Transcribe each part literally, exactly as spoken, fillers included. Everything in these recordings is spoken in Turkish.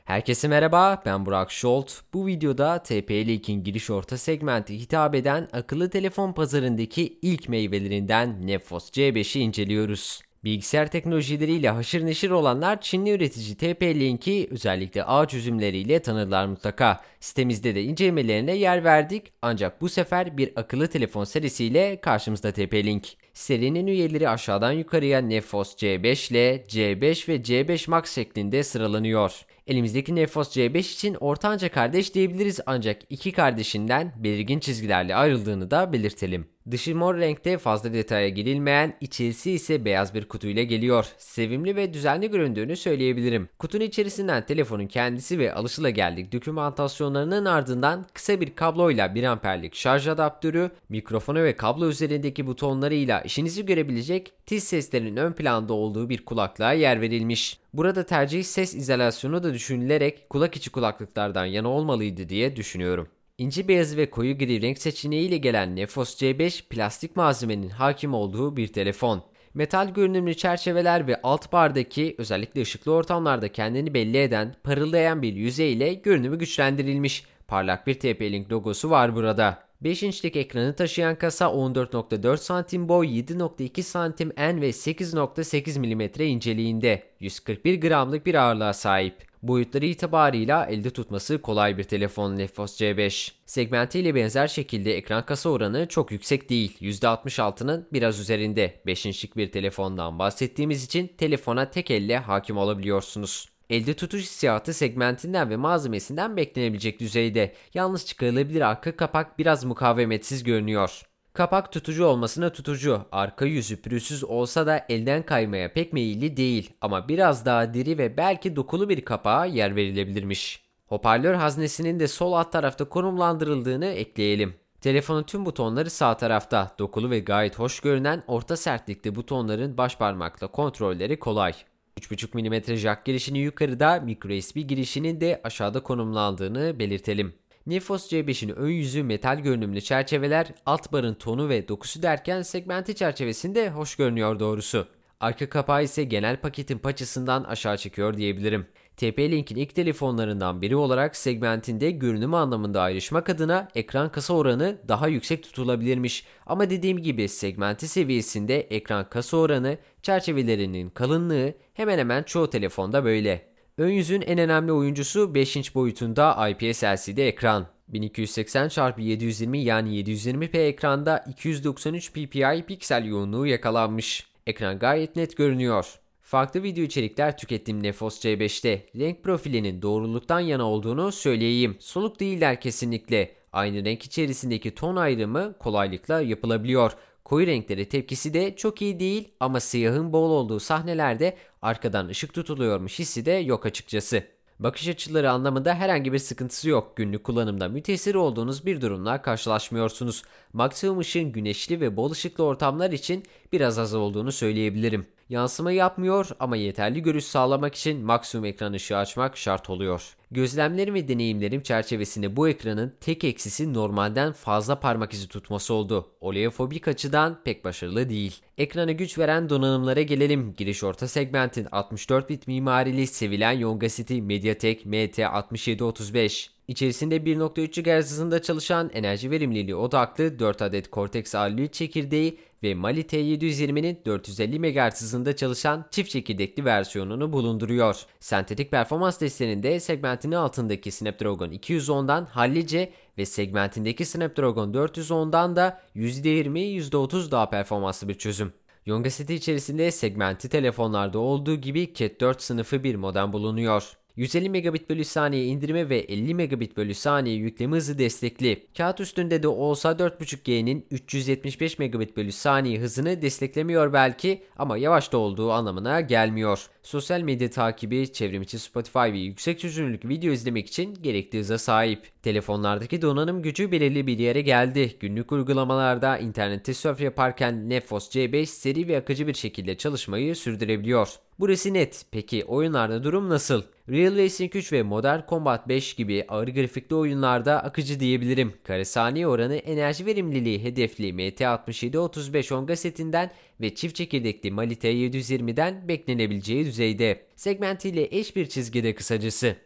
Herkese merhaba, ben Burak Şolt. Bu videoda T P-Link'in giriş orta segmenti hitap eden akıllı telefon pazarındaki ilk meyvelerinden Nefos C beşi inceliyoruz. Bilgisayar teknolojileriyle haşır neşir olanlar Çinli üretici T P-Link'i özellikle ağ çözümleriyle tanırlar mutlaka. Sitemizde de incelemelerine yer verdik ancak bu sefer bir akıllı telefon serisiyle karşımızda T P-Link. Serinin üyeleri aşağıdan yukarıya Nefos C beş ile C beş ve C beş Max şeklinde sıralanıyor. Elimizdeki Nefos C beş için ortanca kardeş diyebiliriz ancak iki kardeşinden belirgin çizgilerle ayrıldığını da belirtelim. Dışı mor renkte fazla detaya girilmeyen, içerisi ise beyaz bir kutuyla geliyor. Sevimli ve düzenli göründüğünü söyleyebilirim. Kutunun içerisinden telefonun kendisi ve alışılageldik dokümantasyonlarının ardından kısa bir kabloyla bir amperlik şarj adaptörü, mikrofonu ve kablo üzerindeki butonlarıyla işinizi görebilecek tiz seslerin ön planda olduğu bir kulaklığa yer verilmiş. Burada tercih ses izolasyonu da düşünülerek kulak içi kulaklıklardan yana olmalıydı diye düşünüyorum. İnci beyazı ve koyu gri renk seçeneğiyle gelen Nefos C beş plastik malzemenin hakim olduğu bir telefon. Metal görünümlü çerçeveler ve alt bardaki özellikle ışıklı ortamlarda kendini belli eden parıldayan bir yüzeyle görünümü güçlendirilmiş. Parlak bir T P-Link logosu var burada. beş inçlik ekranı taşıyan kasa on dört nokta dört santim boy, yedi nokta iki santim en ve sekiz nokta sekiz milimetre inceliğinde. yüz kırk bir gramlık bir ağırlığa sahip. Boyutları itibarıyla elde tutması kolay bir telefon Nefos C beş. Segmentiyle benzer şekilde ekran kasa oranı çok yüksek değil. yüzde altmış altının biraz üzerinde. beş inçlik bir telefondan bahsettiğimiz için telefona tek elle hakim olabiliyorsunuz. Elde tutuş hissiyatı segmentinden ve malzemesinden beklenebilecek düzeyde. Yalnız çıkarılabilir arka kapak biraz mukavemetsiz görünüyor. Kapak tutucu olmasına tutucu, arka yüzü pürüzsüz olsa da elden kaymaya pek meyilli değil ama biraz daha diri ve belki dokulu bir kapağa yer verilebilirmiş. Hoparlör haznesinin de sol alt tarafta konumlandırıldığını ekleyelim. Telefonun tüm butonları sağ tarafta, dokulu ve gayet hoş görünen orta sertlikte butonların baş parmakla kontrolleri kolay. üç buçuk milimetre jack girişinin yukarıda, microUSB girişinin de aşağıda konumlandığını belirtelim. Nefos C beşin ön yüzü metal görünümlü çerçeveler, alt barın tonu ve dokusu derken segmenti çerçevesinde hoş görünüyor doğrusu. Arka kapağı ise genel paketin paçasından aşağı çekiyor diyebilirim. T P-Link'in ilk telefonlarından biri olarak segmentinde görünüm anlamında ayrışmak adına ekran kasa oranı daha yüksek tutulabilirmiş. Ama dediğim gibi segmenti seviyesinde ekran kasa oranı, çerçevelerinin kalınlığı hemen hemen çoğu telefonda böyle. Ön yüzün en önemli oyuncusu beş inç boyutunda I P S L C D ekran. bin iki yüz seksen çarpı yedi yüz yirmi yani yedi yüz yirmi p ekranda iki yüz doksan üç ppi piksel yoğunluğu yakalanmış. Ekran gayet net görünüyor. Farklı video içerikler tükettim Nefos C beşte. Renk profilinin doğruluktan yana olduğunu söyleyeyim. Soluk değiller kesinlikle. Aynı renk içerisindeki ton ayrımı kolaylıkla yapılabiliyor. Koyu renklere tepkisi de çok iyi değil ama siyahın bol olduğu sahnelerde arkadan ışık tutuluyormuş hissi de yok açıkçası. Bakış açıları anlamında herhangi bir sıkıntısı yok. Günlük kullanımda müteessir olduğunuz bir durumla karşılaşmıyorsunuz. Maksimum ışığın güneşli ve bol ışıklı ortamlar için biraz az olduğunu söyleyebilirim. Yansıma yapmıyor ama yeterli görüş sağlamak için maksimum ekran ışığı açmak şart oluyor. Gözlemlerim ve deneyimlerim çerçevesinde bu ekranın tek eksisi normalden fazla parmak izi tutması oldu. Oleofobik açıdan pek başarılı değil. Ekrana güç veren donanımlara gelelim. Giriş orta segmentin altmış dört bit mimarili sevilen Yonga City MediaTek M T altmış yedi otuz beş. İçerisinde bir nokta üç gigahertz hızında çalışan enerji verimliliği odaklı dört adet Cortex A elli üç çekirdeği ve Mali T yedi yüz yirminin dört yüz elli megahertz hızında çalışan çift çekirdekli versiyonunu bulunduruyor. Sentetik performans testlerinde segmentinin altındaki Snapdragon iki yüz ondan hallice ve segmentindeki Snapdragon dört yüz ondan da yüzde yirmi yüzde otuz daha performanslı bir çözüm. Yonga City içerisinde segmenti telefonlarda olduğu gibi Cat dört sınıfı bir modem bulunuyor. yüz elli megabit bölü saniye indirme ve elli megabit bölü saniye yükleme hızı destekli. Kağıt üstünde de olsa dört buçuk G'nin üç yüz yetmiş beş megabit bölü saniye hızını desteklemiyor belki ama yavaş da olduğu anlamına gelmiyor. Sosyal medya takibi, çevrimiçi Spotify ve yüksek çözünürlük video izlemek için gerekli hıza sahip. Telefonlardaki donanım gücü belirli bir yere geldi. Günlük uygulamalarda internette surf yaparken Nefos C beş seri ve akıcı bir şekilde çalışmayı sürdürebiliyor. Burası net. Peki oyunlarda durum nasıl? Real Racing üç ve Modern Combat beş gibi ağır grafikli oyunlarda akıcı diyebilirim. Kare saniye oranı enerji verimliliği hedefli M T altmış yedi otuz beş Onga setinden ve çift çekirdekli Mali T yedi yüz yirmiden beklenebileceği düzeyde. Segmentiyle eş bir çizgide kısacası.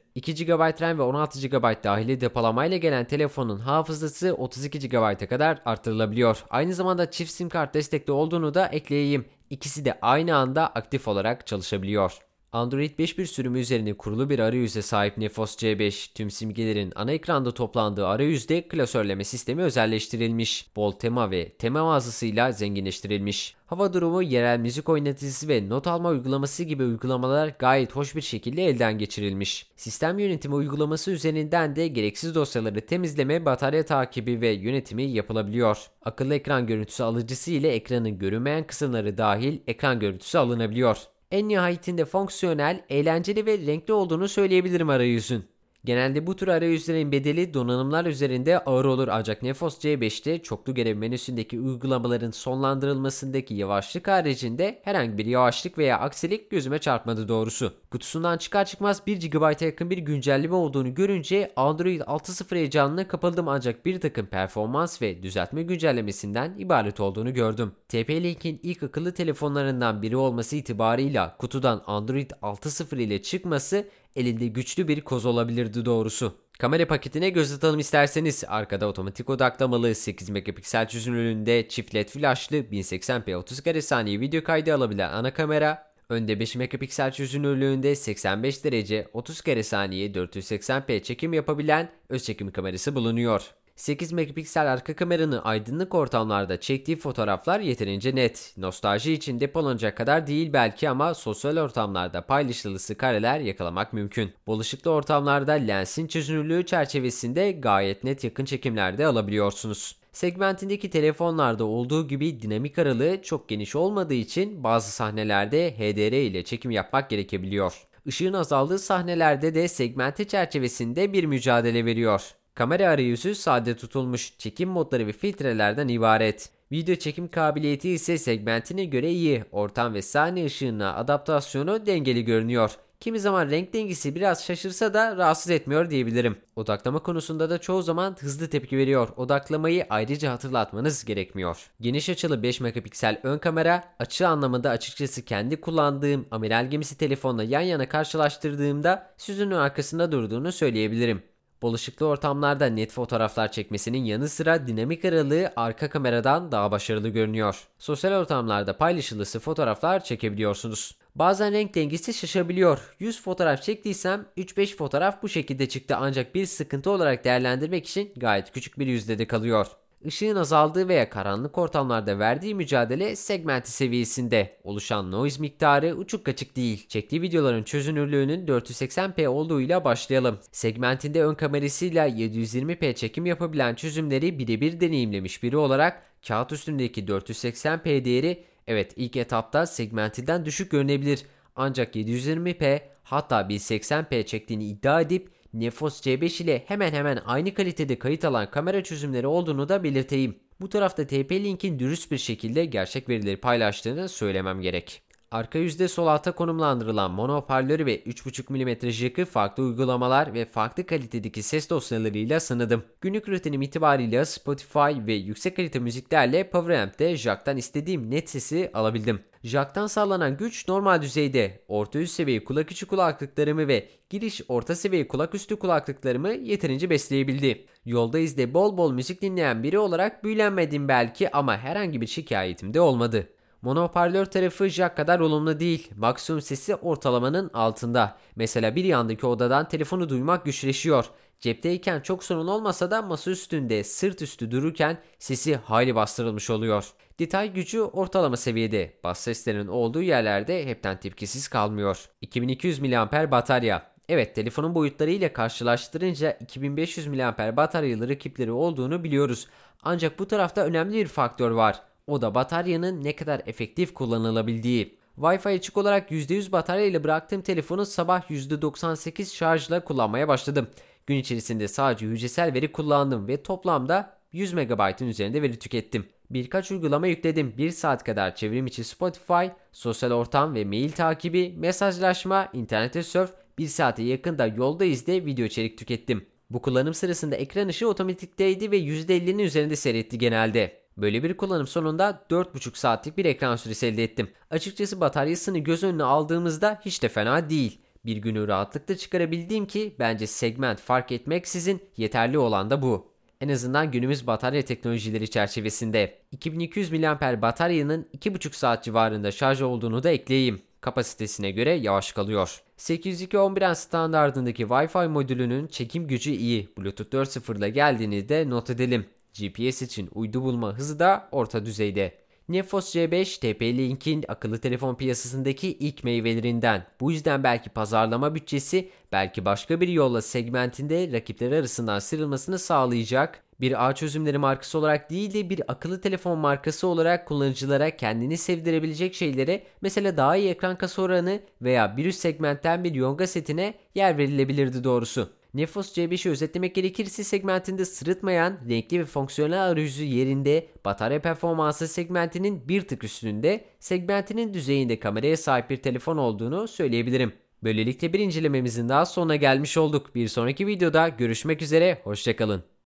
iki gigabayt RAM ve on altı gigabayt dahili depolamayla gelen telefonun hafızası otuz iki gigabayta kadar artırılabiliyor. Aynı zamanda çift sim kart destekli olduğunu da ekleyeyim. İkisi de aynı anda aktif olarak çalışabiliyor. Android beş bir sürümü üzerine kurulu bir arayüze sahip Nefos C beş, tüm simgelerin ana ekranda toplandığı arayüzde klasörleme sistemi özelleştirilmiş. Bol tema ve tema mağazasıyla zenginleştirilmiş. Hava durumu, yerel müzik oynatıcısı ve not alma uygulaması gibi uygulamalar gayet hoş bir şekilde elden geçirilmiş. Sistem yönetimi uygulaması üzerinden de gereksiz dosyaları temizleme, batarya takibi ve yönetimi yapılabiliyor. Akıllı ekran görüntüsü alıcısı ile ekranın görünmeyen kısımları dahil ekran görüntüsü alınabiliyor. En nihayetinde fonksiyonel, eğlenceli ve renkli olduğunu söyleyebilirim arayüzün. Genelde bu tür arayüzlerin bedeli donanımlar üzerinde ağır olur ancak Nefos C beşte çoklu görev menüsündeki uygulamaların sonlandırılmasındaki yavaşlık haricinde herhangi bir yavaşlık veya aksilik gözüme çarpmadı doğrusu. Kutusundan çıkar çıkmaz bir gigabayta yakın bir güncelleme olduğunu görünce Android altı nokta sıfır heyecanına kapıldım ancak bir takım performans ve düzeltme güncellemesinden ibaret olduğunu gördüm. T P-Link'in ilk akıllı telefonlarından biri olması itibarıyla kutudan Android altı nokta sıfır ile çıkması elinde güçlü bir koz olabilirdi doğrusu. Kamera paketine göz atalım isterseniz. Arkada otomatik odaklamalı sekiz megapiksel çözünürlüğünde çift led flashlı bin seksen p otuz kare saniye video kaydı alabilen ana kamera, önde beş megapiksel çözünürlüğünde seksen beş derece otuz kare saniye dört yüz seksen p çekim yapabilen öz çekim kamerası bulunuyor. sekiz megapiksel arka kameranın aydınlık ortamlarda çektiği fotoğraflar yeterince net. Nostalji için depolanacak kadar değil belki ama sosyal ortamlarda paylaşılısı kareler yakalamak mümkün. Bol ışıklı ortamlarda lensin çözünürlüğü çerçevesinde gayet net yakın çekimlerde alabiliyorsunuz. Segmentindeki telefonlarda olduğu gibi dinamik aralığı çok geniş olmadığı için bazı sahnelerde H D R ile çekim yapmak gerekebiliyor. Işığın azaldığı sahnelerde de segmenti çerçevesinde bir mücadele veriyor. Kamera arayüzü sade tutulmuş, çekim modları ve filtrelerden ibaret. Video çekim kabiliyeti ise segmentine göre iyi, ortam ve sahne ışığına adaptasyonu dengeli görünüyor. Kimi zaman renk dengesi biraz şaşırsa da rahatsız etmiyor diyebilirim. Odaklama konusunda da çoğu zaman hızlı tepki veriyor. Odaklamayı ayrıca hatırlatmanız gerekmiyor. Geniş açılı beş megapiksel ön kamera, açı anlamında açıkçası kendi kullandığım amiral gemisi telefonla yan yana karşılaştırdığımda süzünün arkasında durduğunu söyleyebilirim. Bol ışıklı ortamlarda net fotoğraflar çekmesinin yanı sıra dinamik aralığı arka kameradan daha başarılı görünüyor. Sosyal ortamlarda paylaşılısı fotoğraflar çekebiliyorsunuz. Bazen renk dengesi şaşabiliyor. yüz fotoğraf çektiysem üç beş fotoğraf bu şekilde çıktı ancak bir sıkıntı olarak değerlendirmek için gayet küçük bir yüzdede kalıyor. Işığın azaldığı veya karanlık ortamlarda verdiği mücadele segmenti seviyesinde. Oluşan noise miktarı uçuk kaçık değil. Çektiği videoların çözünürlüğünün dört yüz seksen p olduğuyla başlayalım. Segmentinde ön kamerasıyla yedi yüz yirmi p çekim yapabilen çözümleri birebir deneyimlemiş biri olarak kağıt üstündeki dört yüz seksen p değeri evet ilk etapta segmentinden düşük görünebilir. Ancak yedi yüz yirmi p hatta bin seksen p çektiğini iddia edip Nefos C beş ile hemen hemen aynı kalitede kayıt alan kamera çözümleri olduğunu da belirteyim. Bu tarafta T P-Link'in dürüst bir şekilde gerçek verileri paylaştığını söylemem gerek. Arka yüzde sol alta konumlandırılan mono hoparlörü ve üç buçuk milimetre jack'ı farklı uygulamalar ve farklı kalitedeki ses dosyalarıyla sınadım. Günlük rutinim itibariyle Spotify ve yüksek kalite müziklerle PowerAmp'te jack'tan istediğim net sesi alabildim. Jack'tan sağlanan güç normal düzeyde. Orta üst seviye kulak içi kulaklıklarımı ve giriş orta seviye kulak üstü kulaklıklarımı yeterince besleyebildi. Yolda izde bol bol müzik dinleyen biri olarak büyülenmedim belki ama herhangi bir şikayetim de olmadı. Mono hoparlör tarafı jack kadar olumlu değil. Maksimum sesi ortalamanın altında. Mesela bir yandaki odadan telefonu duymak güçleşiyor. Cepteyken çok sorun olmasa da masa üstünde sırt üstü dururken sesi hayli bastırılmış oluyor. Detay gücü ortalama seviyede. Bas seslerin olduğu yerlerde hepten tepkisiz kalmıyor. iki bin iki yüz miliamper batarya. Evet, telefonun boyutlarıyla karşılaştırınca iki bin beş yüz miliamper bataryalı rakipleri olduğunu biliyoruz. Ancak bu tarafta önemli bir faktör var. O da bataryanın ne kadar efektif kullanılabildiği. Wi-Fi açık olarak yüzde yüz batarya ile bıraktığım telefonu sabah yüzde doksan sekiz şarjla kullanmaya başladım. Gün içerisinde sadece hücresel veri kullandım ve toplamda yüz megabaytın üzerinde veri tükettim. Birkaç uygulama yükledim. bir saat kadar çevrim içi Spotify, sosyal ortam ve mail takibi, mesajlaşma, internete surf, bir saate yakın da yolda izle video içerik tükettim. Bu kullanım sırasında ekran ışığı otomatikteydi ve yüzde ellinin üzerinde seyretti genelde. Böyle bir kullanım sonunda dört buçuk saatlik bir ekran süresi elde ettim. Açıkçası bataryasını göz önüne aldığımızda hiç de fena değil. Bir günü rahatlıkla çıkarabildiğim ki bence segment fark etmeksizin yeterli olan da bu. En azından günümüz batarya teknolojileri çerçevesinde. iki bin iki yüz miliamper bataryanın iki buçuk saat civarında şarj olduğunu da ekleyeyim. Kapasitesine göre yavaş kalıyor. sekiz yüz iki nokta on bir n standardındaki Wi-Fi modülünün çekim gücü iyi. Bluetooth dört nokta sıfır ile geldiğini de not edelim. G P S için uydu bulma hızı da orta düzeyde. Nefos C beş, T P-Link'in akıllı telefon piyasasındaki ilk meyvelerinden. Bu yüzden belki pazarlama bütçesi, belki başka bir yolla segmentinde rakipleri arasından sıyrılmasını sağlayacak. Bir ağ çözümleri markası olarak değil de bir akıllı telefon markası olarak kullanıcılara kendini sevdirebilecek şeylere, mesela daha iyi ekran kasa oranı veya bir üst segmentten bir Yonga setine yer verilebilirdi doğrusu. Nefos C beşi özetlemek gerekirse segmentinde sırıtmayan, renkli ve fonksiyonel arayüzü yerinde, batarya performansı segmentinin bir tık üstünde, segmentinin düzeyinde kameraya sahip bir telefon olduğunu söyleyebilirim. Böylelikle bir incelememizin daha sonuna gelmiş olduk. Bir sonraki videoda görüşmek üzere, hoşça kalın.